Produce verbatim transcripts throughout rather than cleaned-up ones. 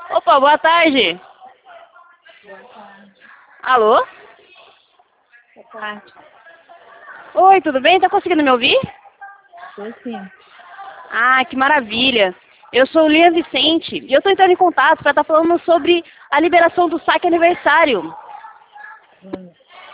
Opa, boa tarde. Boa tarde. Alô? Boa tarde. Oi, tudo bem? Tá conseguindo me ouvir? Tô sim. Ah, que maravilha. Eu sou o Lia Vicente e eu tô entrando em contato para estar falando sobre a liberação do saque aniversário. Hum.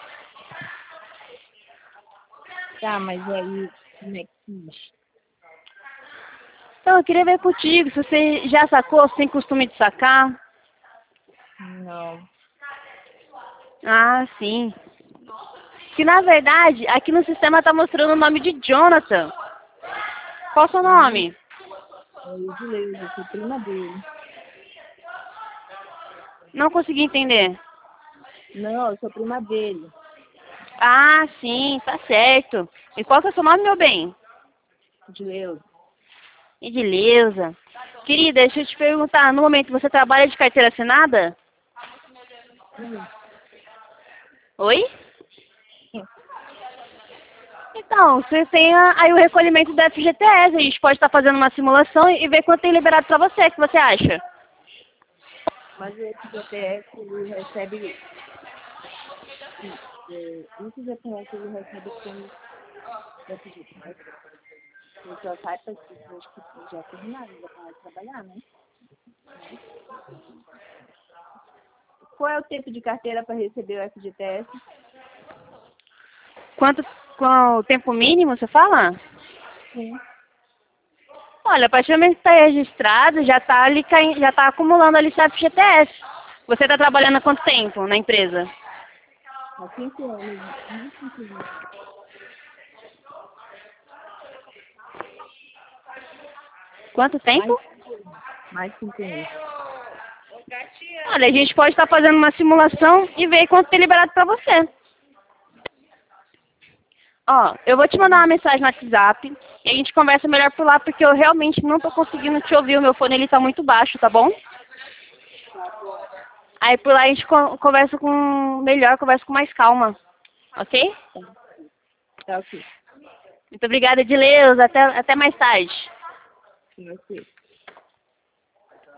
Tá, mas aí, como é que fiz? Então, eu queria ver contigo se você já sacou, se tem costume de sacar. Não. Ah, sim. Que na verdade, aqui no sistema tá mostrando o nome de Jonathan. Qual o seu Hum, nome? é o Edileu, eu sou prima dele. Não consegui entender. Não, eu sou prima dele. Ah, sim, tá certo. E qual que é o seu nome, meu bem? Edileu. Edileuza. Querida, deixa eu te perguntar, no momento você trabalha de carteira assinada? Hum. Oi? Então, você tem a- aí o recolhimento da F G T S, a gente pode estar fazendo uma simulação e ver quanto tem liberado pra você, o que você acha? Mas o F G T S, ele recebe... É, o F G T S, ele recebe como F G T S. Ele só sai para as pessoas que já terminaram, já pararam de trabalhar, né? Qual é o tempo de carteira para receber o F G T S? Quanto, qual o tempo mínimo, você fala? Sim. Olha, a partir do momento que está registrado, já está ali, cai- já está acumulando ali seu F G T S. Você está trabalhando há quanto tempo na empresa? Há cinco anos, mais de cinco anos. Quanto Mais, tempo? mais de cinco anos. Olha, a gente pode estar fazendo uma simulação e ver quanto tem liberado para você. Ó, eu vou te mandar uma mensagem no WhatsApp e a gente conversa melhor por lá, porque eu realmente não tô conseguindo te ouvir, o meu fone ele tá muito baixo, tá bom? Aí por lá a gente con- conversa com melhor, conversa com mais calma, ok? Tá, tá ok. Muito obrigada, Edileuza, até, até mais tarde. Ok.